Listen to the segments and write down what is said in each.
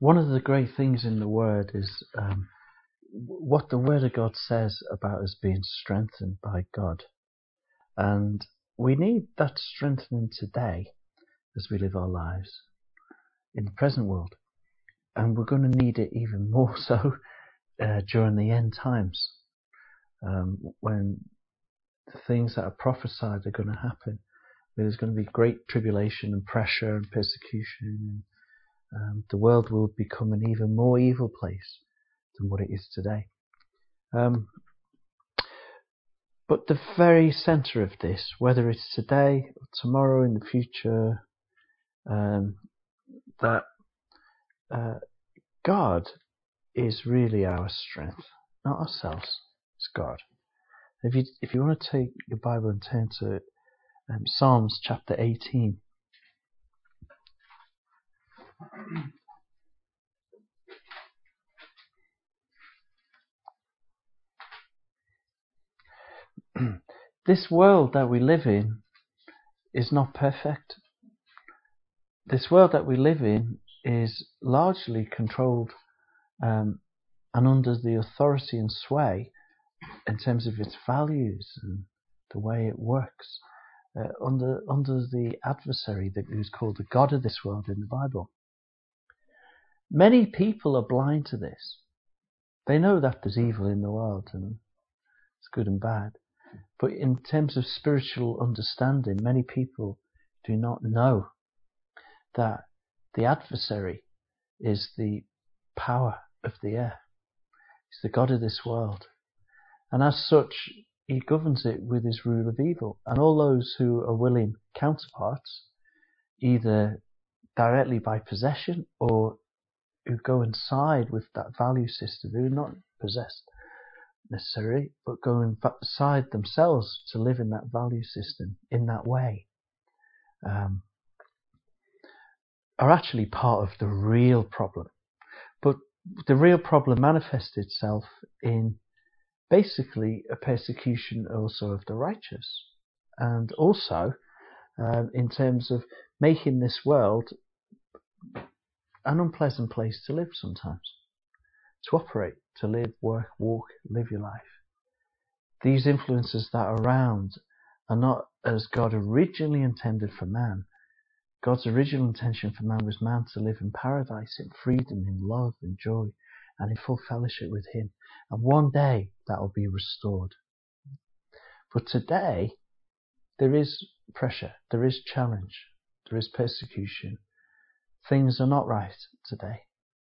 one of the great things in the Word is what the Word of God says about us being strengthened by God. And we need that strengthening today as we live our lives in the present world. And we're going to need it even more so during the end times, when the things that are prophesied are going to happen. There's going to be great tribulation and pressure and persecution. And the world will become an even more evil place than what it is today. But the very centre of this, whether it's today or tomorrow in the future, that God is really our strength, not ourselves. It's God. If you want to take your Bible and turn to Psalms chapter 18. This world that we live in is not perfect. This world that we live in is largely controlled and under the authority and sway in terms of its values and the way it works under the adversary that is called the God of this world in the Bible. Many people are blind to this. They know that there's evil in the world and it's good and bad. But in terms of spiritual understanding, many people do not know that the adversary is the power of the air. He's the God of this world. And as such, he governs it with his rule of evil. And all those who are willing counterparts, either directly by possession or who go inside with that value system, who are not possessed necessarily, but go inside themselves to live in that value system in that way, are actually part of the real problem. But the real problem manifests itself in basically a persecution also of the righteous, and also in terms of making this world an unpleasant place to live sometimes, to operate, to live, work, walk, live your life. These influences that are around are not as God originally intended for man. God's original intention for man was man to live in paradise, in freedom, in love, in joy, and in full fellowship with him. And one day that will be restored. But today, there is pressure, there is challenge, there is persecution. Things are not right today.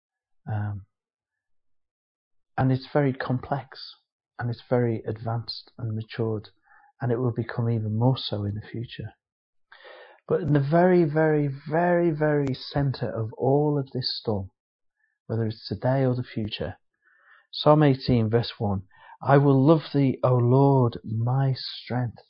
And it's very complex, and it's very advanced and matured, and it will become even more so in the future. But in the very, very, very, very centre of all of this storm, whether it's today or the future, Psalm 18 verse 1, I will love thee, O Lord, my strength.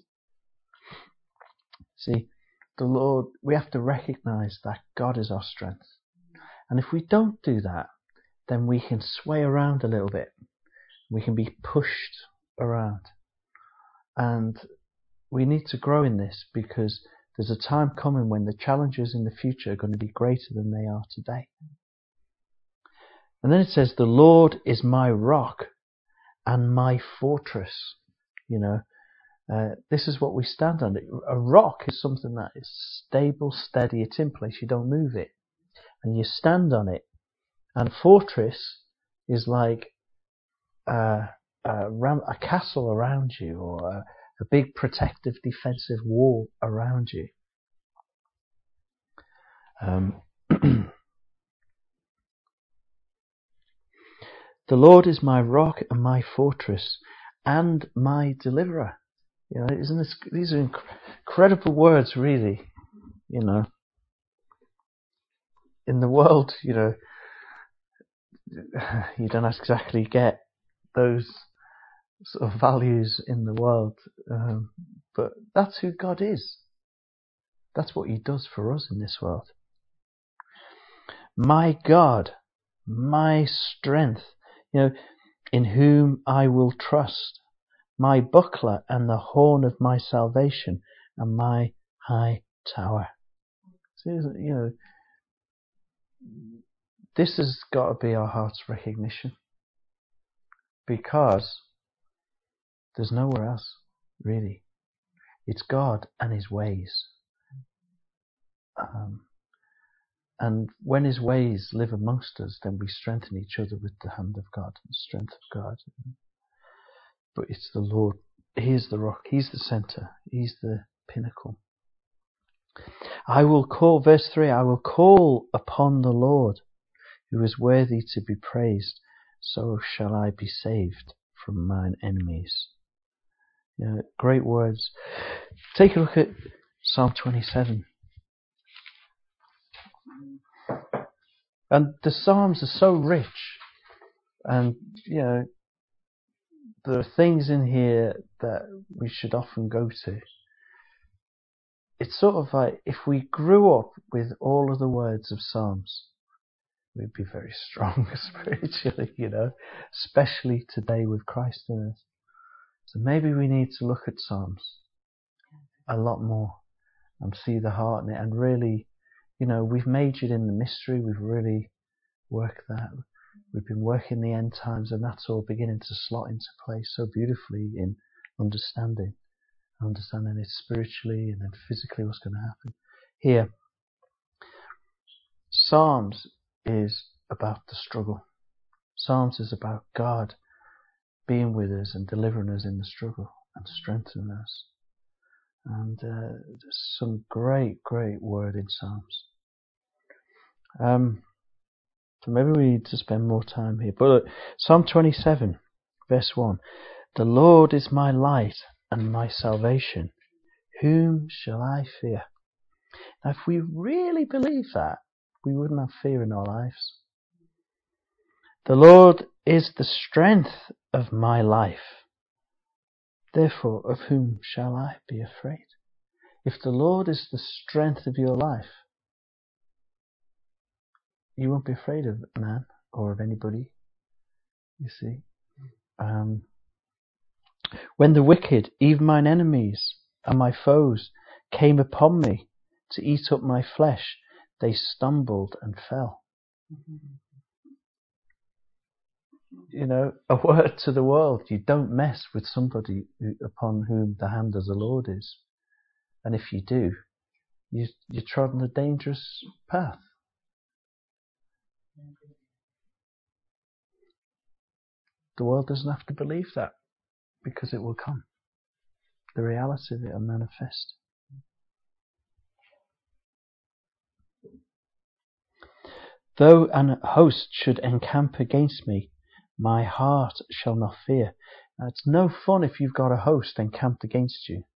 See, the Lord, we have to recognise that God is our strength. And if we don't do that, then we can sway around a little bit. We can be pushed around. And we need to grow in this, because there's a time coming when the challenges in the future are going to be greater than they are today. And then it says, the Lord is my rock and my fortress. You know, this is what we stand on. A rock is something that is stable, steady, it's in place, you don't move it. And you stand on it. And fortress is like a castle around you, or a big protective defensive wall around you. The Lord is my rock and my fortress and my deliverer. You know, isn't this? These are incredible words, really. You know, in the world, you know, you don't exactly get those sort of values in the world, but that's who God is. That's what he does for us in this world. My God, my strength, you know, in whom I will trust, my buckler and the horn of my salvation, and my high tower. So, you know, this has got to be our heart's recognition, because there's nowhere else, really. It's God and His ways. And when His ways live amongst us, then we strengthen each other with the hand of God and the strength of God. But it's the Lord. He is the rock. He's the centre. He's the pinnacle. I will call, verse 3, I will call upon the Lord, who is worthy to be praised. So shall I be saved from mine enemies. Great words. Take a look at Psalm 27. And the Psalms are so rich. And, there are things in here that we should often go to. It's sort of like, if we grew up with all of the words of Psalms, we'd be very strong spiritually, especially today with Christ in us. So maybe we need to look at Psalms a lot more and see the heart in it, and really, we've majored in the mystery, we've really worked that. We've been working the end times, and that's all beginning to slot into place so beautifully in understanding it spiritually and then physically what's going to happen. Here, Psalms is about the struggle. Psalms is about God being with us and delivering us in the struggle and strengthening us. And there's some great, great word in Psalms. So maybe we need to spend more time here. But look, Psalm 27, verse 1. The Lord is my light and my salvation. Whom shall I fear? Now, if we really believe that, we wouldn't have fear in our lives. The Lord is the strength of my life. Therefore, of whom shall I be afraid? If the Lord is the strength of your life, you won't be afraid of man or of anybody, you see. When the wicked, even mine enemies and my foes, came upon me to eat up my flesh, they stumbled and fell. A word to the world. You don't mess with somebody upon whom the hand of the Lord is. And if you do, you trod on a dangerous path. The world doesn't have to believe that, because it will come. The reality of it will manifest. Though an host should encamp against me, my heart shall not fear. Now, it's no fun if you've got a host encamped against you.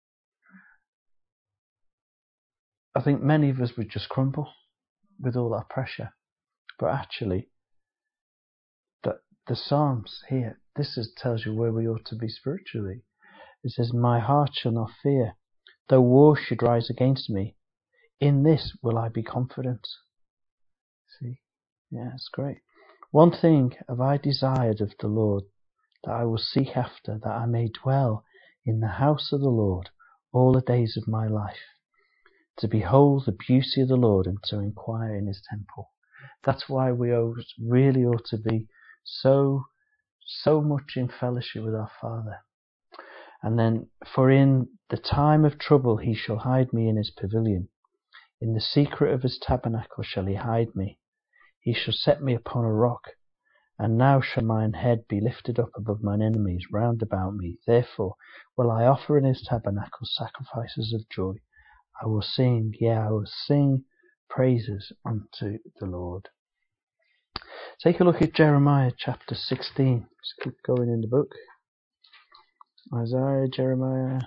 I think many of us would just crumble with all that pressure. But actually, the Psalms here, tells you where we ought to be spiritually. It says, my heart shall not fear, though war should rise against me. In this will I be confident. See? Yeah, it's great. One thing have I desired of the Lord, that I will seek after, that I may dwell in the house of the Lord all the days of my life, to behold the beauty of the Lord and to inquire in His temple. That's why we really ought to be so much in fellowship with our Father. And then, for in the time of trouble He shall hide me in His pavilion. In the secret of His tabernacle shall He hide me. He shall set me upon a rock. And now shall mine head be lifted up above mine enemies round about me. Therefore will I offer in His tabernacle sacrifices of joy. I will sing praises unto the Lord. Take a look at Jeremiah chapter 16. Let's keep going in the book. Isaiah, Jeremiah.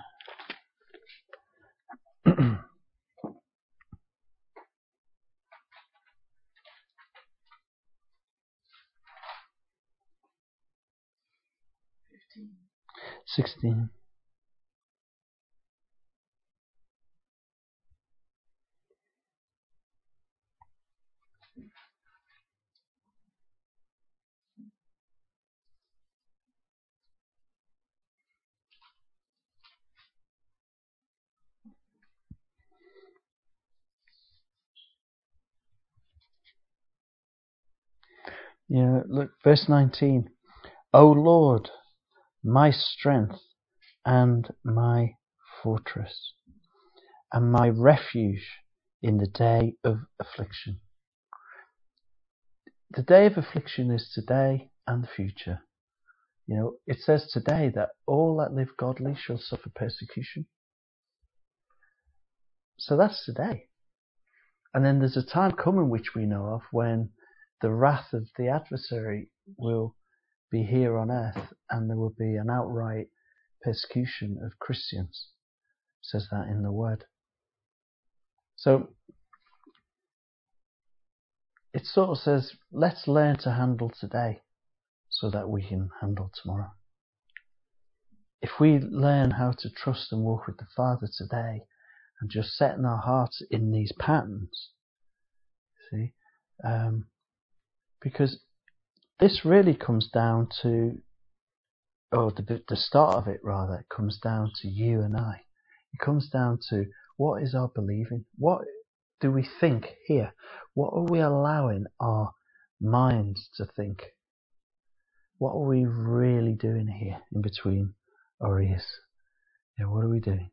Sixteen. Look, verse 19. O Lord, my strength and my fortress, and my refuge in the day of affliction. The day of affliction is today and the future. It says today that all that live godly shall suffer persecution. So that's today. And then there's a time coming which we know of when the wrath of the adversary will be here on earth, and there will be an outright persecution of Christians. It says that in the word. So it sort of says, let's learn to handle today so that we can handle tomorrow. If we learn how to trust and walk with the Father today, and just setting our hearts in these patterns, because this really comes down to, or the start of it rather, it comes down to you and I. It comes down to, what is our believing? What do we think here? What are we allowing our minds to think? What are we really doing here in between our ears? What are we doing?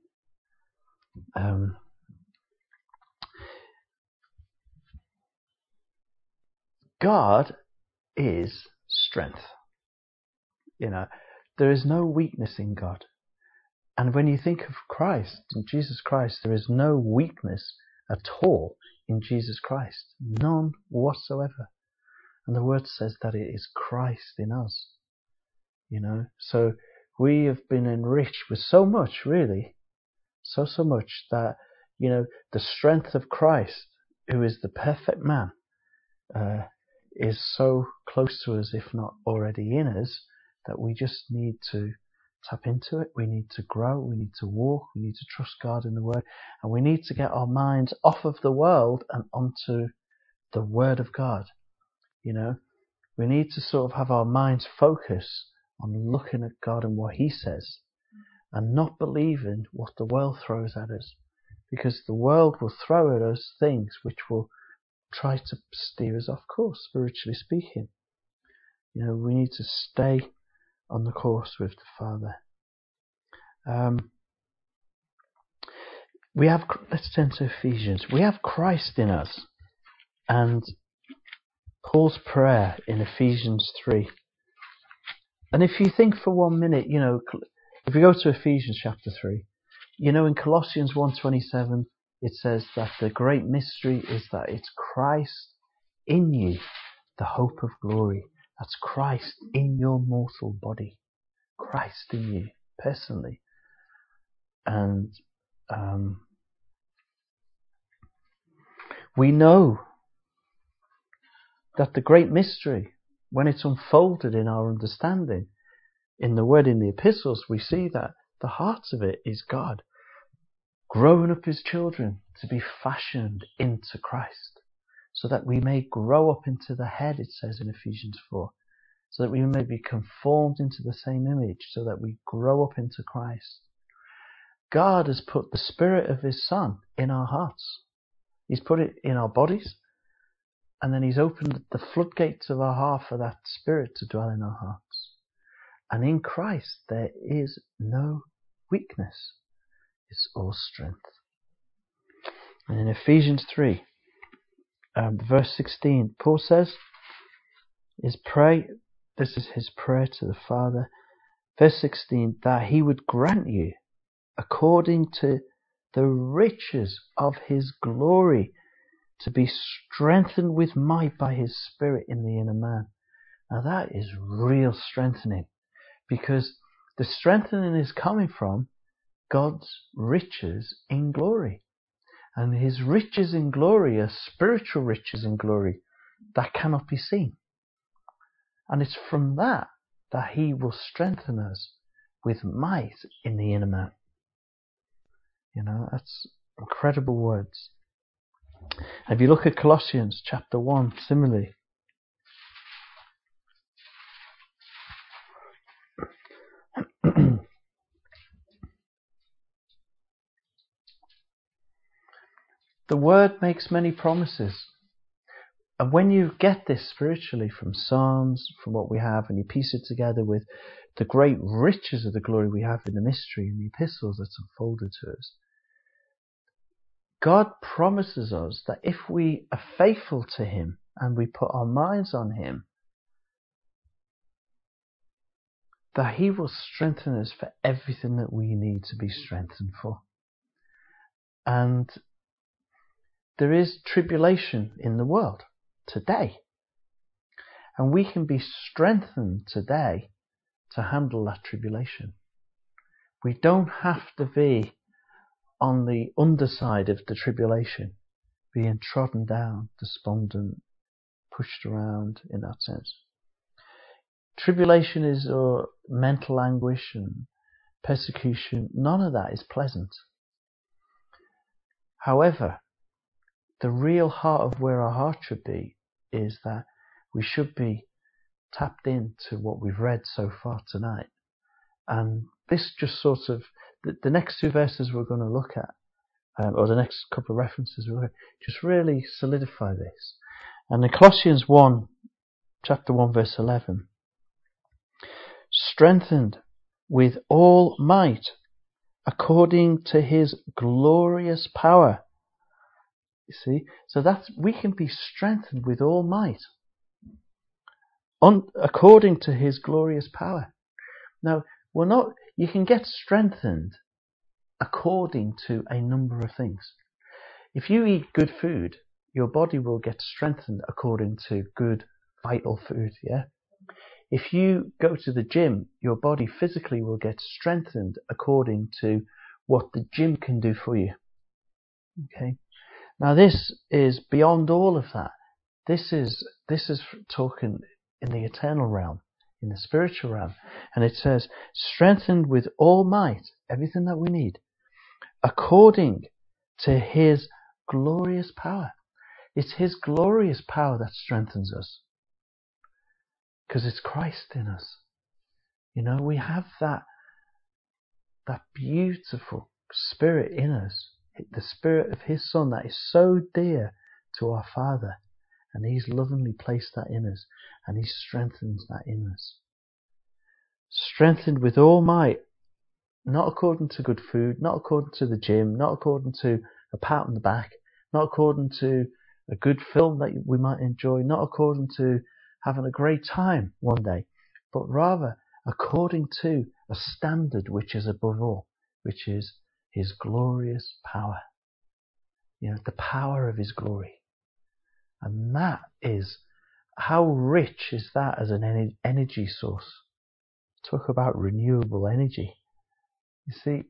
God is strength. There is no weakness in God. And when you think of Christ, in Jesus Christ, there is no weakness at all in Jesus Christ. None whatsoever. And the word says that it is Christ in us. So we have been enriched with so much, really. So much that, the strength of Christ, who is the perfect man, is so close to us, if not already in us, that we just need to tap into it. We need to grow, we need to walk, we need to trust God in the Word, and we need to get our minds off of the world and onto the Word of God. We need to sort of have our minds focus on looking at God and what He says, and not believing what the world throws at us, because the world will throw at us things which will try to steer us off course, spiritually speaking. We need to stay on the course with the Father. Let's turn to Ephesians. We have Christ in us, and Paul's prayer in Ephesians 3. And if you think for 1 minute, if we go to Ephesians chapter 3, in Colossians 1:27, it says that the great mystery is that it's Christ in you, the hope of glory. That's Christ in your mortal body. Christ in you, personally. And we know that the great mystery, when it's unfolded in our understanding, in the word, in the epistles, we see that the heart of it is God growing up His children to be fashioned into Christ, so that we may grow up into the head, it says in Ephesians 4, so that we may be conformed into the same image, so that we grow up into Christ. God has put the Spirit of His Son in our hearts. He's put it in our bodies, and then He's opened the floodgates of our heart for that Spirit to dwell in our hearts. And in Christ there is no weakness. It's all strength. And in Ephesians 3, verse 16, Paul says, this is his prayer to the Father, verse 16, that He would grant you, according to the riches of His glory, to be strengthened with might by His Spirit in the inner man. Now that is real strengthening, because the strengthening is coming from God's riches in glory. And His riches in glory are spiritual riches in glory that cannot be seen. And it's from that He will strengthen us with might in the inner man. That's incredible words. If you look at Colossians chapter 1, similarly, the Word makes many promises. And when you get this spiritually from Psalms, from what we have, and you piece it together with the great riches of the glory we have in the mystery and the epistles that's unfolded to us, God promises us that if we are faithful to Him and we put our minds on Him, that He will strengthen us for everything that we need to be strengthened for. And there is tribulation in the world today. And we can be strengthened today to handle that tribulation. We don't have to be on the underside of the tribulation, being trodden down, despondent, pushed around in that sense. Tribulation is mental anguish and persecution. None of that is pleasant. However, the real heart of where our heart should be is that we should be tapped into what we've read so far tonight. And this just sort of, the next two verses we're going to look at, or the next couple of references, we're going to just really solidify this. And in Colossians 1, chapter 1, verse 11, strengthened with all might according to His glorious power. You see, so we can be strengthened with all might according to His glorious power. Now, you can get strengthened according to a number of things. If you eat good food, your body will get strengthened according to good, vital food, yeah? If you go to the gym, your body physically will get strengthened according to what the gym can do for you. Okay? Now this is beyond all of that. This is talking in the eternal realm, in the spiritual realm. And it says, strengthened with all might, everything that we need, according to His glorious power. It's His glorious power that strengthens us. Because it's Christ in us. You know, we have that beautiful Spirit in us. The Spirit of His Son that is so dear to our Father. And He's lovingly placed that in us. And He strengthens that in us. Strengthened with all might. Not according to good food. Not according to the gym. Not according to a pat on the back. Not according to a good film that we might enjoy. Not according to having a great time one day. But rather according to a standard which is above all. Which is His glorious power. You know, the power of His glory. And that is, how rich is that as an energy source? Talk about renewable energy. You see,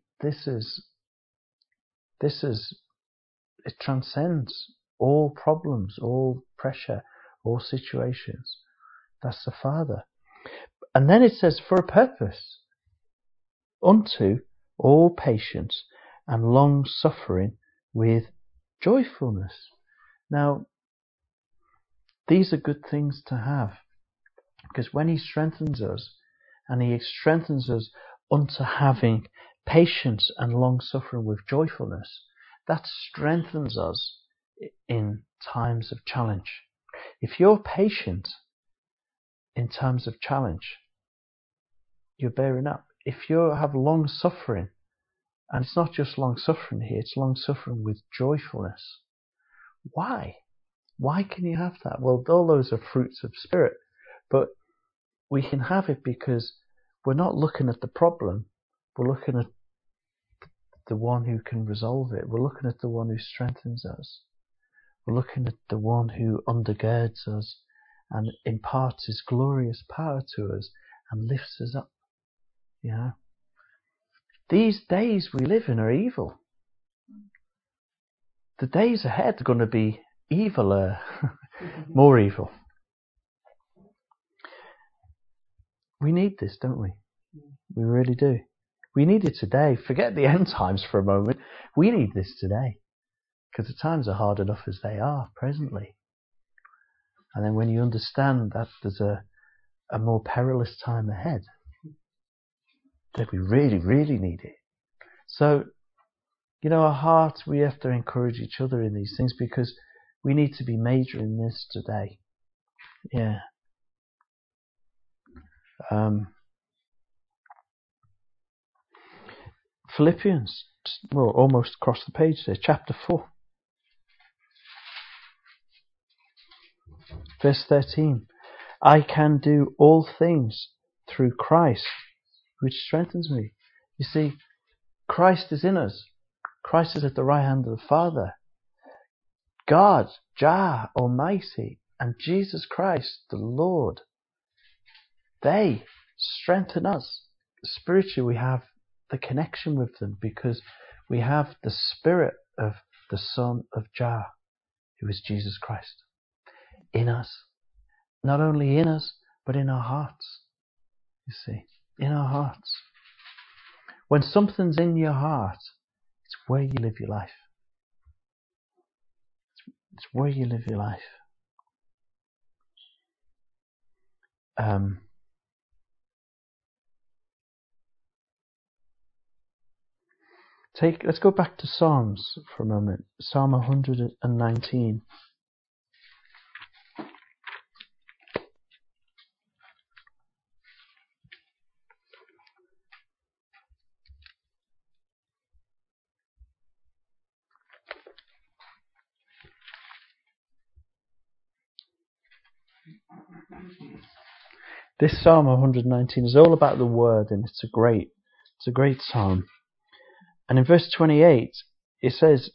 it transcends all problems, all pressure, all situations. That's the Father. And then it says, for a purpose, unto all patience and long suffering with joyfulness. Now, these are good things to have, because when He strengthens us, and He strengthens us unto having patience and long suffering with joyfulness, that strengthens us in times of challenge. If you're patient in times of challenge, you're bearing up. If you have long suffering, and it's not just long suffering here, it's long suffering with joyfulness. Why? Why can you have that? Well, all those are fruits of Spirit. But we can have it because we're not looking at the problem. We're looking at the one who can resolve it. We're looking at the one who strengthens us. We're looking at the one who undergirds us and imparts His glorious power to us and lifts us up. You know? These days we live in are evil. The days ahead are going to be eviler, more evil. We need this, don't we? We really do. We need it today. Forget the end times for a moment. We need this today. Because the times are hard enough as they are presently. And then when you understand that there's a more perilous time ahead, then we really, really need it. So, you know, our hearts, we have to encourage each other in these things, because We need to be majoring this today. Yeah. Philippians, well, almost across the page there, chapter 4. Verse 13. I can do all things through Christ, which strengthens me. You see, Christ is in us. Christ is at the right hand of the Father. God, Jah Almighty, and Jesus Christ, the Lord, they strengthen us. Spiritually, we have the connection with them because we have the Spirit of the Son of Jah, who is Jesus Christ, in us. Not only in us, but in our hearts. You see, in our hearts. When something's in your heart, it's where you live your life. It's where you live your life. Let's go back to Psalms for a moment. Psalm 119. This Psalm 119 is all about the Word, and it's a great psalm. And in verse 28, it says,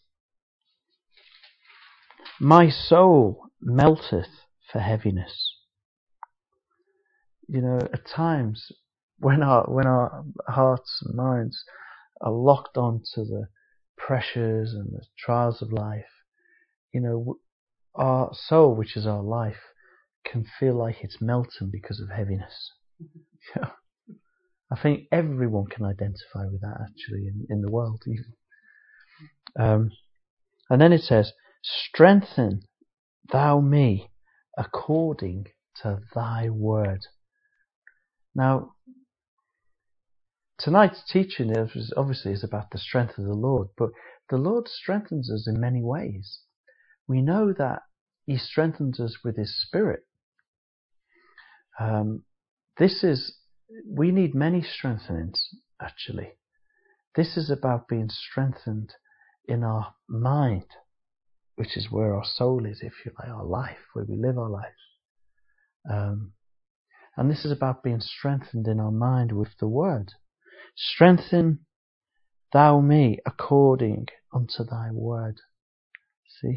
my soul melteth for heaviness. You know, at times when our hearts and minds are locked onto the pressures and the trials of life, you know, our soul, which is our life, can feel like it's melting because of heaviness. Yeah. I think everyone can identify with that actually in the world even. And then it says, strengthen thou me according to thy word. Now, tonight's teaching is about the strength of the Lord, but the Lord strengthens us in many ways. We know that He strengthens us with His Spirit. We need many strengthenings, actually. This is about being strengthened in our mind, which is where our soul is, if you like, our life, where we live our life. And this is about being strengthened in our mind with the Word. Strengthen thou me according unto thy word. See?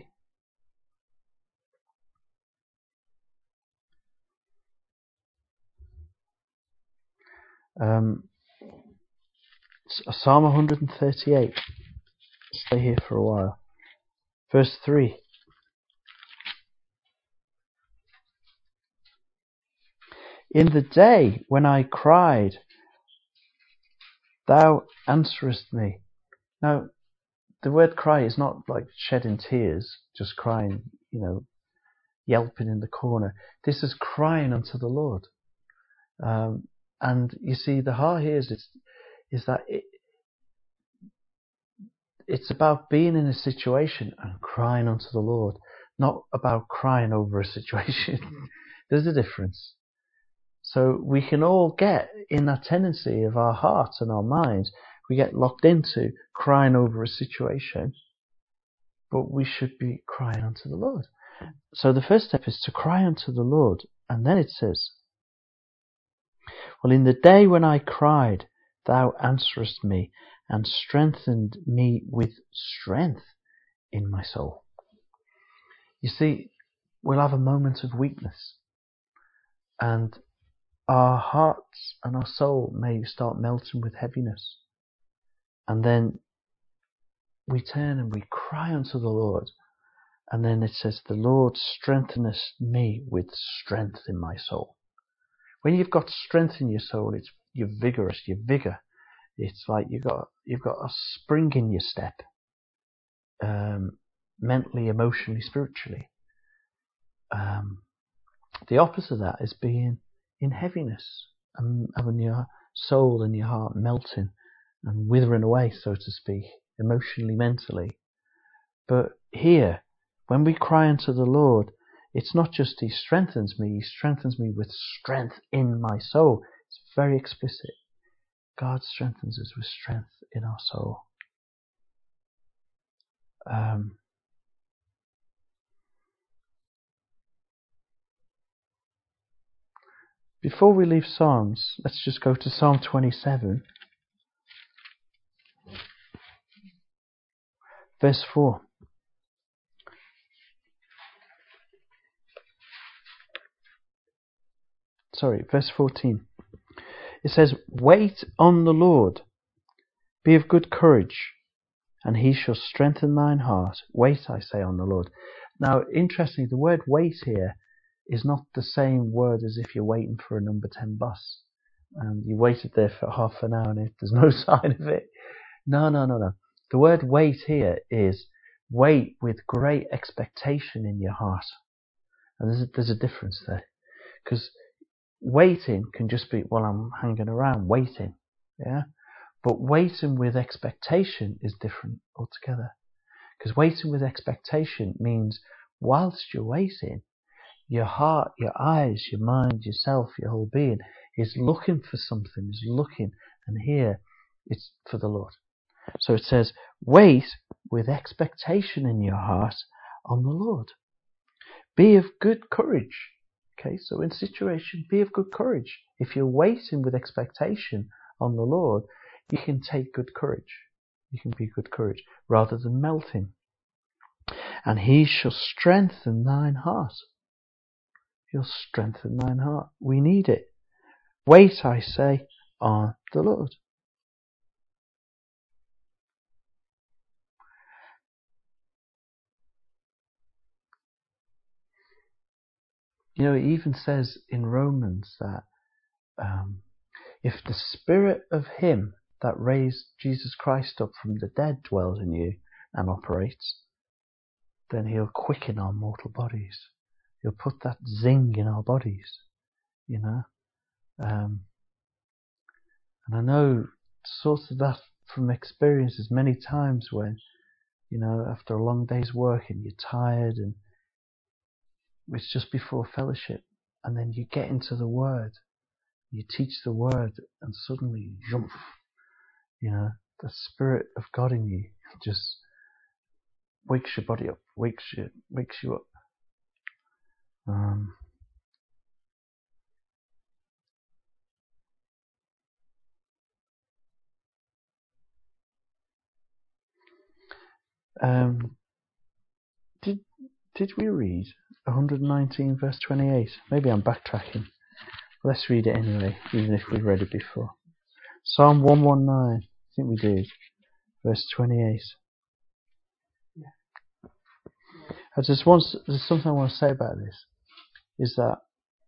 Psalm 138. Stay here for a while. Verse 3. In the day when I cried, thou answerest me. Now, the word cry is not like shedding tears, just crying, yelping in the corner. This is crying unto the Lord. And you see, the heart here is that it's about being in a situation and crying unto the Lord, not about crying over a situation. There's a difference. So we can all get in that tendency of our hearts and our minds, we get locked into crying over a situation, but we should be crying unto the Lord. So the first step is to cry unto the Lord, and then it says, well, in the day when I cried, thou answerest me, and strengthened me with strength in my soul. You see, we'll have a moment of weakness, and our hearts and our soul may start melting with heaviness. And then we turn and we cry unto the Lord. And then it says, the Lord strengtheneth me with strength in my soul. When you've got strength in your soul, you're vigorous, you're vigor. It's like you've got a spring in your step, mentally, emotionally, spiritually. The opposite of that is being in heaviness and having your soul and your heart melting and withering away, so to speak, emotionally, mentally. But here When we cry unto the Lord, it's not just He strengthens me with strength in my soul. It's very explicit. God strengthens us with strength in our soul. Before we leave Psalms, let's just go to Psalm 27, verse 4. Verse 14. It says, "Wait on the Lord, be of good courage, and He shall strengthen thine heart. Wait, I say, on the Lord." Now, interestingly, the word wait here is not the same word as if you're waiting for a number 10 bus. And you waited there for half an hour and there's no sign of it. No. The word wait here is wait with great expectation in your heart. And there's a difference there. Because waiting can just be, well, I'm hanging around waiting. Yeah? But waiting with expectation is different altogether. Because waiting with expectation means whilst you're waiting, your heart, your eyes, your mind, yourself, your whole being is looking for something, is looking, and here it's for the Lord. So it says, wait with expectation in your heart on the Lord. Be of good courage. Okay, so in situation, be of good courage. If you're waiting with expectation on the Lord, you can take good courage. You can be good courage rather than melting. And He shall strengthen thine heart. He'll strengthen thine heart. We need it. Wait, I say, on the Lord. You know, it even says in Romans that if the Spirit of Him that raised Jesus Christ up from the dead dwells in you and operates, then He'll quicken our mortal bodies. He'll put that zing in our bodies, you know. And I know sort of that from experiences many times when, you know, after a long day's work and you're tired and it's just before fellowship, and then you get into the Word, you teach the Word, and suddenly, jump, you know, the Spirit of God in you just wakes your body up, wakes you up. Did we read 119 verse 28? Maybe I'm backtracking. Let's read it anyway, even if we've read it before. Psalm 119, I think we did, verse 28. There's something I want to say about this, is that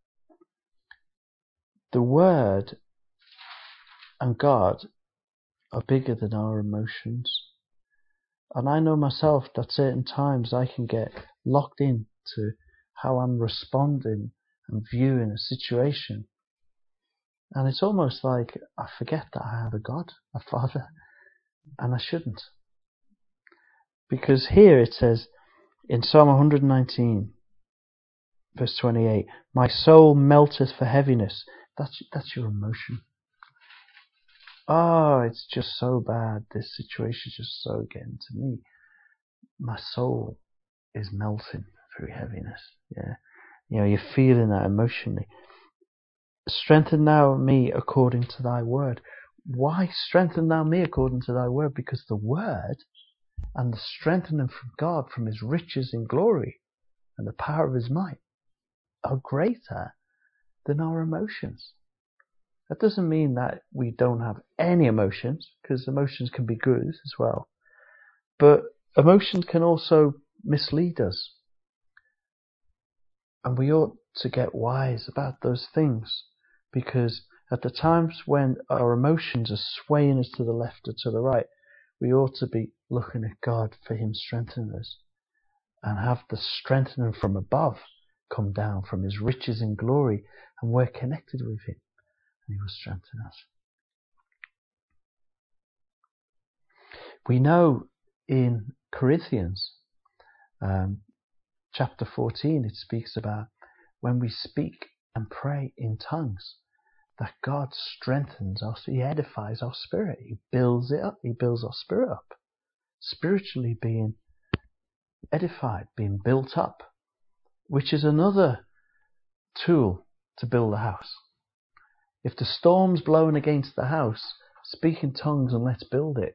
the Word and God are bigger than our emotions. And I know myself that certain times I can get locked into how I'm responding and viewing a situation. And it's almost like I forget that I have a God, a Father, and I shouldn't. Because here it says, in Psalm 119, verse 28, "My soul melteth for heaviness." That's your emotion. Oh, it's just so bad. This situation is just so getting to me. My soul is melting through heaviness. Yeah, you know, you're feeling that emotionally. "Strengthen thou me according to thy word." Why strengthen thou me according to thy word? Because the word and the strengthening from God, from His riches in glory and the power of His might, are greater than our emotions. That doesn't mean that we don't have any emotions, because emotions can be good as well. But emotions can also mislead us. And we ought to get wise about those things, because at the times when our emotions are swaying us to the left or to the right, we ought to be looking at God for Him strengthening us, and have the strengthening from above come down from His riches and glory, and we're connected with Him, and He will strengthen us. We know in Corinthians, chapter 14, it speaks about when we speak and pray in tongues, that God strengthens us, He edifies our spirit, He builds it up, He builds our spirit up, spiritually being edified, being built up, which is another tool to build a house. If the storm's blowing against the house, speak in tongues and let's build it.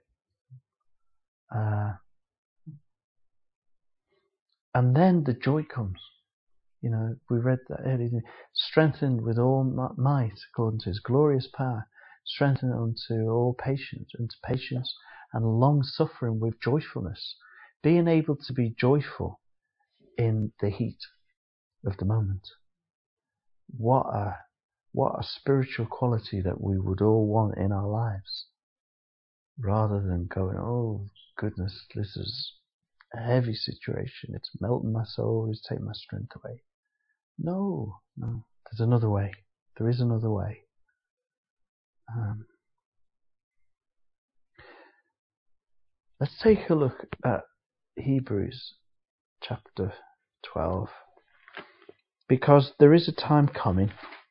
And then the joy comes. You know, we read that earlier. Strengthened with all might according to His glorious power, strengthened unto all patience, and long suffering with joyfulness. Being able to be joyful in the heat of the moment. What a spiritual quality that we would all want in our lives. Rather than going, oh goodness, this is a heavy situation, it's melting my soul, it's taking my strength away. No, there's another way. There is another way. Let's take a look at Hebrews chapter 12. Because there is a time coming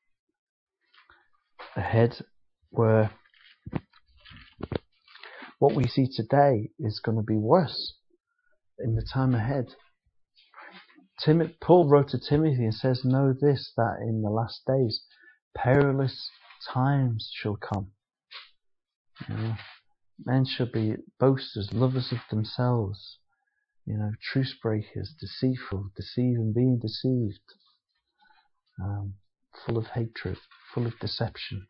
ahead where what we see today is going to be worse in the time ahead. Paul wrote to Timothy and says, know this, that in the last days perilous times shall come. You know, men shall be boasters, lovers of themselves, you know, truce breakers, deceitful, deceiving, being deceived, full of hatred, full of deception.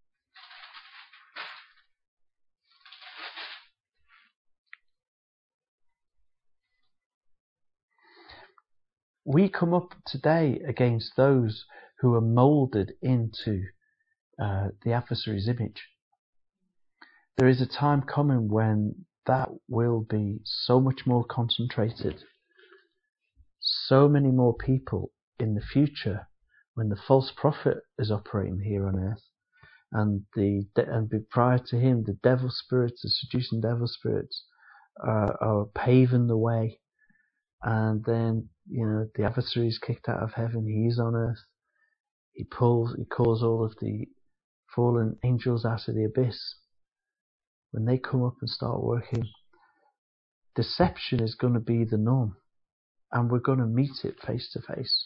We come up today against those who are moulded into the adversary's image. There is a time coming when that will be so much more concentrated. So many more people in the future, when the false prophet is operating here on earth, and prior to him, the devil spirits, the seducing devil spirits, are paving the way. And then, you know, the adversary is kicked out of heaven. He's on earth. He calls all of the fallen angels out of the abyss. When they come up and start working, deception is going to be the norm, and we're going to meet it face to face.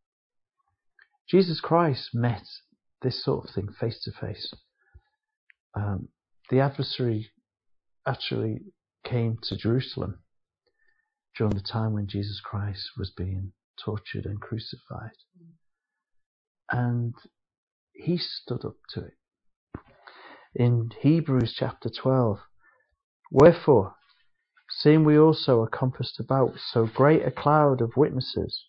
Jesus Christ met this sort of thing face to face. The adversary actually came to Jerusalem during the time when Jesus Christ was being tortured and crucified. And he stood up to it. In Hebrews chapter 12, wherefore, seeing we also are compassed about so great a cloud of witnesses,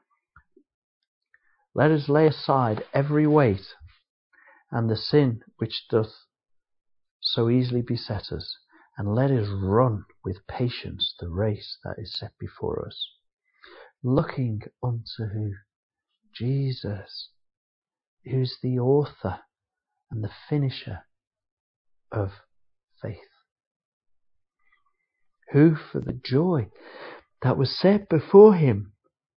let us lay aside every weight and the sin which doth so easily beset us, and let us run with patience the race that is set before us, looking unto who? Jesus, who's the author and the finisher of faith, who for the joy that was set before him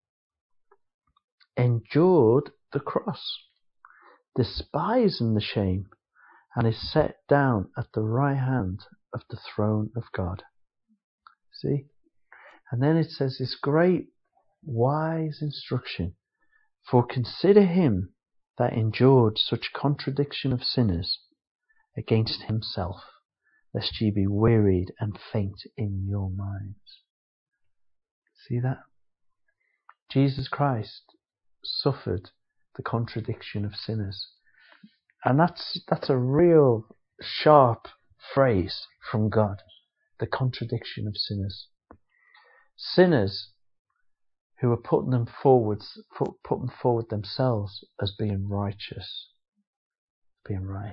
endured the cross, despising the shame, and is set down at the right hand of the throne of God. See? And then it says this great wise instruction, for consider him that endured such contradiction of sinners against himself, lest ye be wearied and faint in your minds. See that? Jesus Christ suffered the contradiction of sinners. And that's a real sharp phrase from God. The contradiction of sinners. Sinners who are putting forward themselves as being righteous, being right.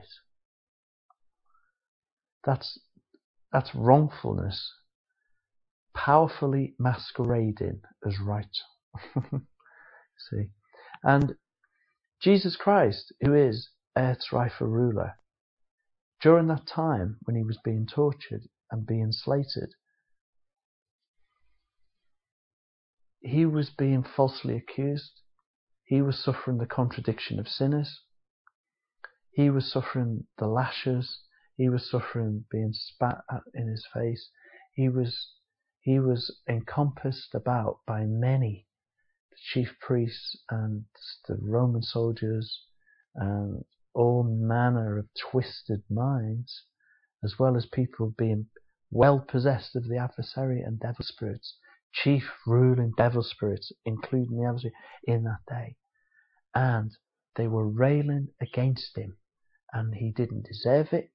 That's wrongfulness powerfully masquerading as right. See? And Jesus Christ, who is earth's rightful ruler, during that time when he was being tortured and being slated, he was being falsely accused. He was suffering the contradiction of sinners. He was suffering the lashes. He was suffering being spat at in his face. He was encompassed about by many, the chief priests and the Roman soldiers, and all manner of twisted minds, as well as people being well possessed of the adversary and devil spirits, chief ruling devil spirits, including the adversary, in that day. And they were railing against him, and he didn't deserve it.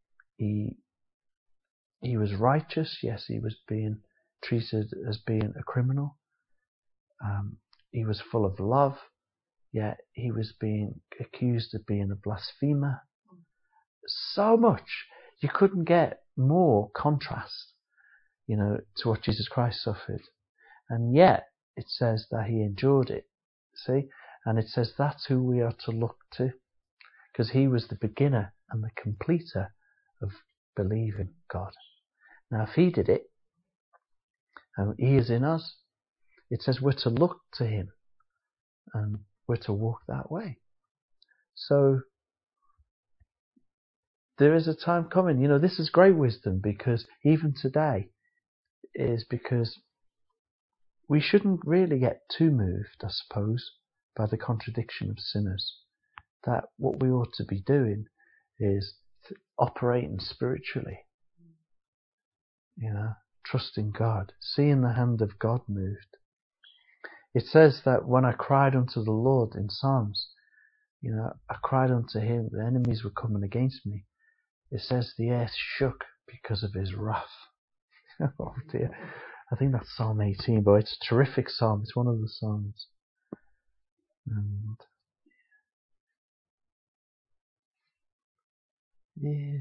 He was righteous, yes, he was being treated as being a criminal. He was full of love, yet he was being accused of being a blasphemer. So much. You couldn't get more contrast, to what Jesus Christ suffered. And yet, it says that he endured it. See? And it says that's who we are to look to. Because he was the beginner and the completer of believing God. Now, if he did it, and he is in us, it says we're to look to him. And we're to walk that way. So, there is a time coming. This is great wisdom, because even today is because we shouldn't really get too moved, I suppose, by the contradiction of sinners. That what we ought to be doing is operating spiritually. Trusting God, seeing the hand of God moved. It says that when I cried unto the Lord in Psalms, I cried unto him, the enemies were coming against me. It says the earth shook because of his wrath. Oh dear. I think that's Psalm 18, but it's a terrific psalm. It's one of the psalms. And yeah.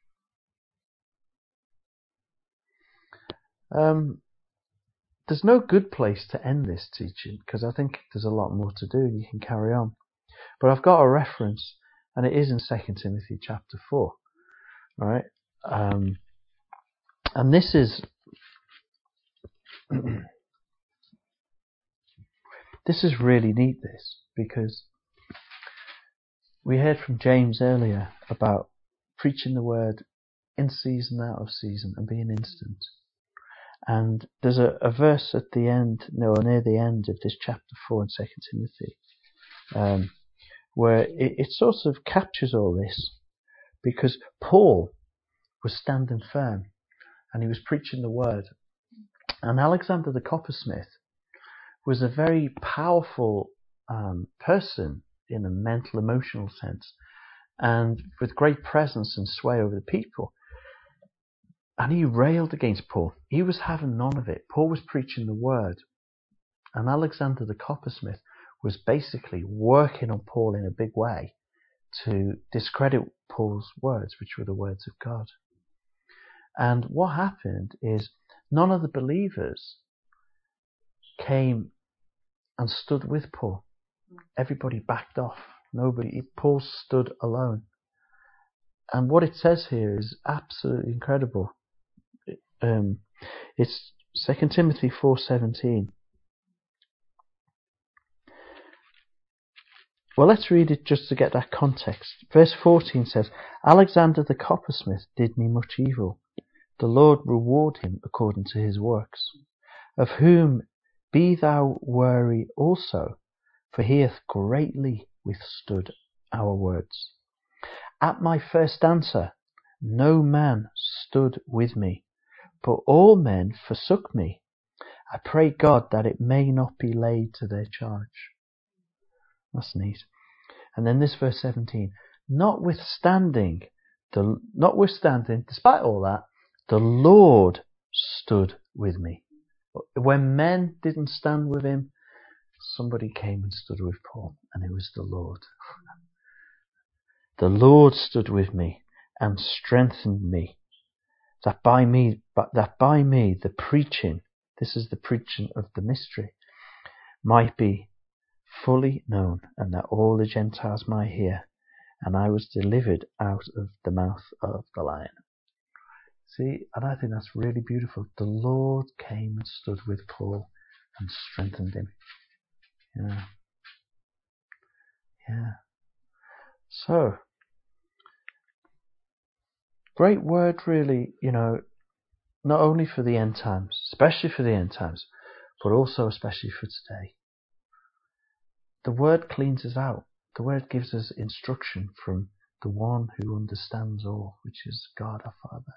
There's no good place to end this teaching, because I think there's a lot more to do and you can carry on. But I've got a reference, and it is in 2 Timothy chapter 4. Alright? And this is this is really neat, because we heard from James earlier about preaching the word in season, out of season, and being instant. And there's a verse at the end, near the end of this chapter 4 in 2 Timothy, where it sort of captures all this, because Paul was standing firm and he was preaching the word. And Alexander the coppersmith was a very powerful person in a mental, emotional sense, and with great presence and sway over the people. And he railed against Paul. He was having none of it. Paul was preaching the word. And Alexander the coppersmith was basically working on Paul in a big way to discredit Paul's words, which were the words of God. And what happened is none of the believers came and stood with Paul. Everybody backed off. Paul stood alone. And what it says here is absolutely incredible. It's 2 Timothy 4:17. Well, let's read it just to get that context. Verse 14 says, Alexander the coppersmith did me much evil. The Lord reward him according to his works. Of whom be thou wary also, for he hath greatly withstood our words. At my first answer, no man stood with me, but all men forsook me. I pray God that it may not be laid to their charge. That's neat. And then this verse 17. Notwithstanding, despite all that, the Lord stood with me. When men didn't stand with him, somebody came and stood with Paul, and it was the Lord. The Lord stood with me and strengthened me, that by me the preaching, this is the preaching of the mystery, might be fully known, and that all the Gentiles might hear, and I was delivered out of the mouth of the lion. See, and I think that's really beautiful. The Lord came and stood with Paul and strengthened him. Yeah. Yeah. So, great word really, not only for the end times, especially for the end times, but also especially for today. The word cleans us out. The word gives us instruction from the one who understands all, which is God our Father.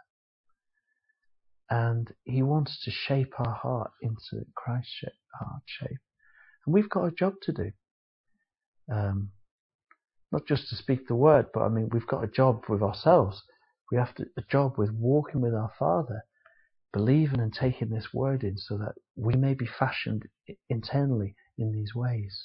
And he wants to shape our heart into Christ's heart shape. And we've got a job to do. Not just to speak the word, but we've got a job with ourselves. We have a job with walking with our Father, believing and taking this word in so that we may be fashioned internally in these ways.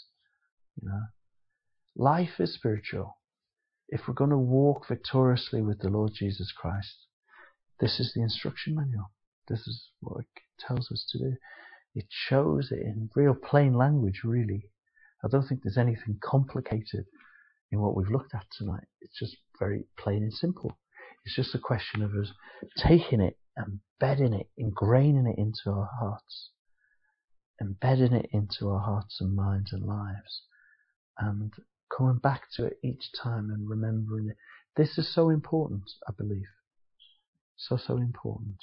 Life is spiritual. If we're going to walk victoriously with the Lord Jesus Christ, this is the instruction manual. This is what it tells us to do. It shows it in real plain language, really. I don't think there's anything complicated in what we've looked at tonight. It's just very plain and simple. It's just a question of us taking it, embedding it, ingraining it into our hearts, embedding it into our hearts and minds and lives, and coming back to it each time and remembering it. This is so important, I believe. So important.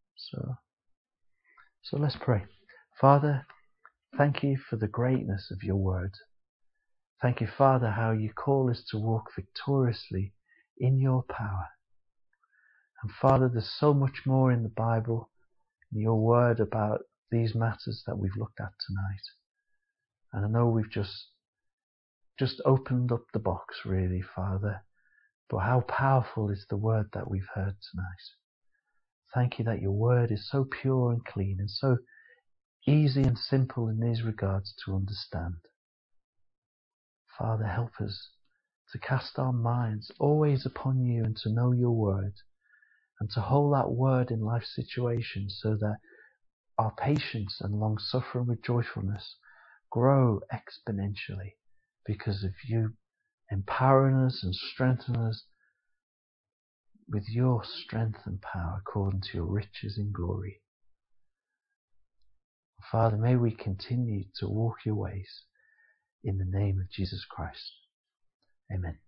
So let's pray. Father, thank you for the greatness of your word. Thank you, Father, how you call us to walk victoriously in your power. And Father, there's so much more in the Bible, in your word, about these matters that we've looked at tonight. And I know we've just opened up the box, really, Father. But how powerful is the word that we've heard tonight. Thank you that your word is so pure and clean and so easy and simple in these regards to understand. Father, help us to cast our minds always upon you and to know your word and to hold that word in life situations so that our patience and long suffering with joyfulness grow exponentially because of you empowering us and strengthening us with your strength and power according to your riches in glory. Father, may we continue to walk your ways in the name of Jesus Christ. Amen.